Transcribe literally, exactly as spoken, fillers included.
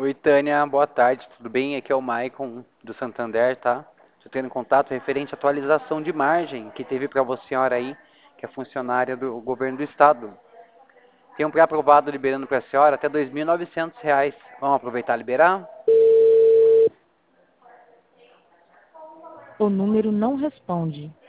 Oi, Tânia, boa tarde, tudo bem? Aqui é o Maicon do Santander, tá? Estou tendo contato referente à atualização de margem que teve para você, senhora aí, que é funcionária do governo do estado. Tem um pré-aprovado liberando para a senhora até dois mil e novecentos reais. Vamos aproveitar e liberar? O número não responde.